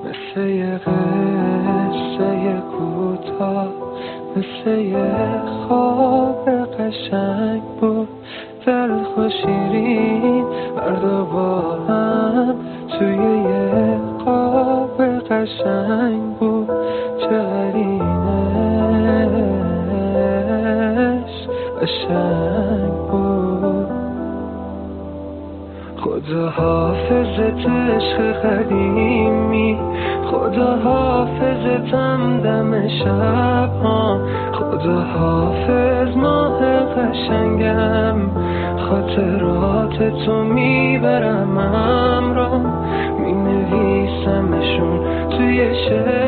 مثل یه قصه کوتاه، مثل یه خواب قشنگ بود، تلخ و شیرین هر دو با هم توی یه خواب قشنگ بود. چقدر اینش قشنگ بود. خدا حافظت عشق قدیمی، خدا حافظتم دم شب ها، خدا حافظ ماه قشنگم، خاطرات تو میبرم همراه، می نویسمشون توی شعر